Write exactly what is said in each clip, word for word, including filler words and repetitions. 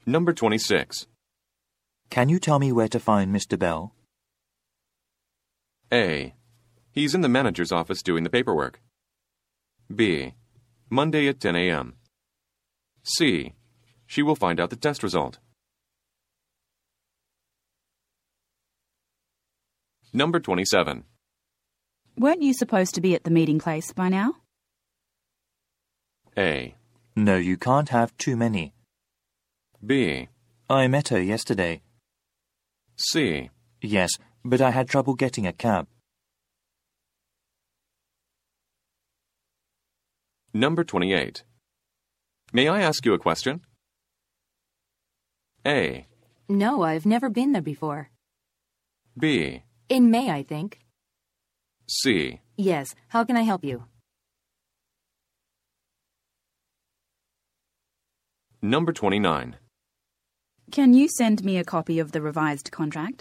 Number twenty-six. Can you tell me where to find Mister Bell? A. He's in the manager's office doing the paperwork. B. Monday at ten a m C. She will find out the test result. Number twenty-seven. Weren't you supposed to be at the meeting place by now? A. No, you can't have too many. B. I met her yesterday. C. Yes, but I had trouble getting a cab. Number twenty-eight. May I ask you a question? A. No, I've never been there before. B. In May, I think. C. Yes, how can I help you? Number twenty-nine. Can you send me a copy of the revised contract?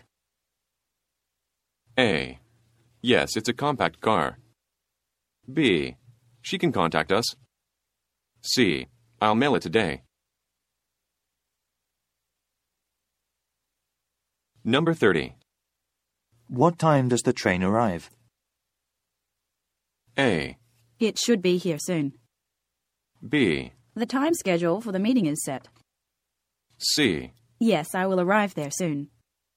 A. Yes, it's a compact car. B. She can contact us. C. I'll mail it today. Number thirty. What time does the train arrive? A. It should be here soon. B. The time schedule for the meeting is set. C. Yes, I will arrive there soon.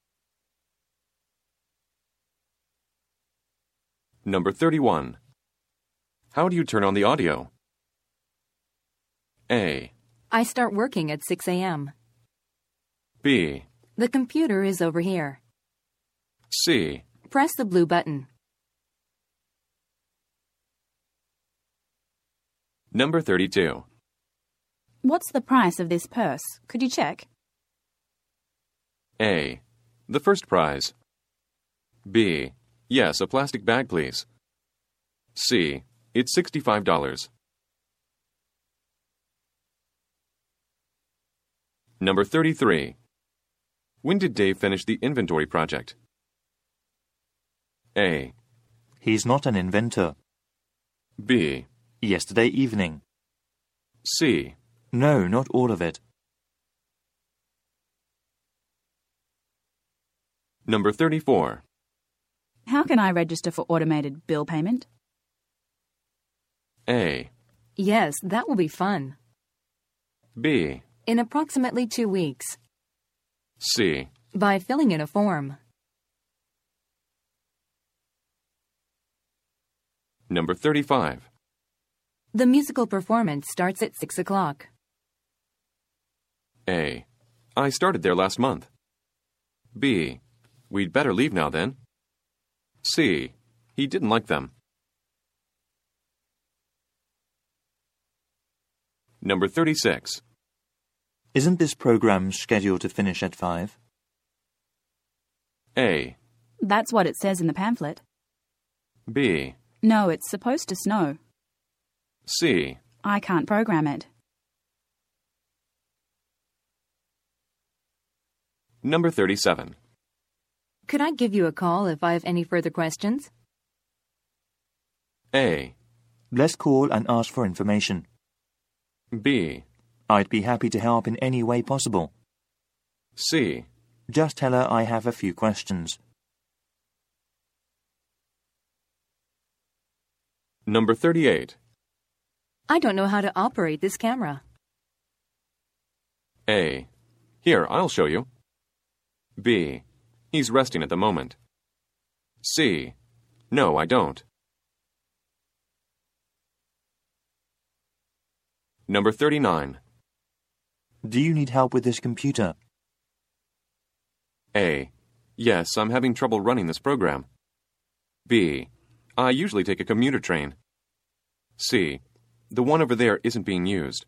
Number thirty-one. How do you turn on the audio? A. I start working at six a m B. The computer is over here. C. Press the blue button. Number thirty-two. What's the price of this purse? Could you check? A. The first prize. B. Yes, a plastic bag, please. C. It's sixty-five dollars. Number thirty-three. When did Dave finish the inventory project? A. He's not an inventor. B. Yesterday evening. C. No, not all of it. Number thirty-four. How can I register for automated bill payment? A. Yes, that will be fun. B. In approximately two weeks. C. By filling in a form. Number thirty-five. The musical performance starts at six o'clock. A. I started there last month. B. We'd better leave now then. C. He didn't like them. Number thirty-six. Isn't this program scheduled to finish at five? A. That's what it says in the pamphlet. B. No, it's supposed to snow. C. I can't program it. Number thirty-seven. Could I give you a call if I have any further questions? A. Let's call and ask for information. B. I'd be happy to help in any way possible. C. Just tell her I have a few questions. Number thirty-eight. I don't know how to operate this camera. A. Here, I'll show you. B. He's resting at the moment. C. No, I don't. Number thirty-nine. Do you need help with this computer? A. Yes, I'm having trouble running this program. B. I usually take a commuter train. C. The one over there isn't being used.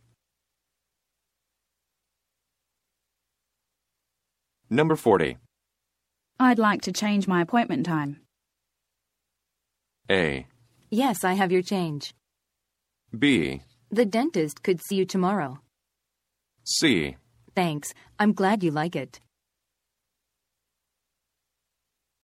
Number forty. I'd like to change my appointment time. A. Yes, I have your change. B. The dentist could see you tomorrow. C. Thanks. I'm glad you like it.